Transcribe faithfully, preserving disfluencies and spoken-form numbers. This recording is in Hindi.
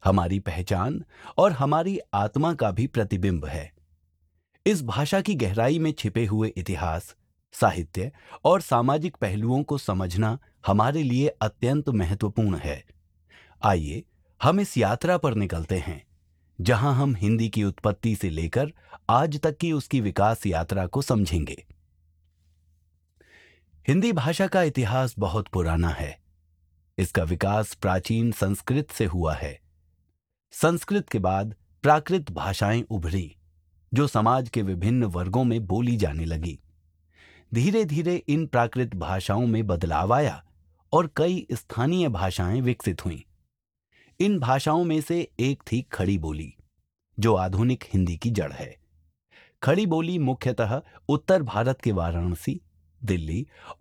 हमारी पहचान और हमारी आत्मा का भी प्रतिबिंब है। इस भाषा की गहराई में छिपे हुए इतिहास, साहित्य और सामाजिक पहलुओं को समझना हमारे लिए अत्यंत महत्वपूर्ण है। आइए हम इस यात्रा पर निकलते हैं, जहां हम हिंदी की उत्पत्ति से लेकर आज तक की उसकी विकास यात्रा को समझेंगे। हिंदी भाषा का इतिहास बहुत पुराना है। इसका विकास प्राचीन संस्कृत से हुआ है। संस्कृत के बाद प्राकृत भाषाएं उभरी, जो समाज के विभिन्न वर्गों में बोली जाने लगी। धीरे धीरे इन प्राकृत भाषाओं में बदलाव आया और कई स्थानीय भाषाएं विकसित हुईं। इन भाषाओं में से एक थी खड़ी बोली, जो आधुनिक हिंदी की जड़ है। खड़ी बोली मुख्यतः उत्तर भारत के वाराणसी, दिल्ली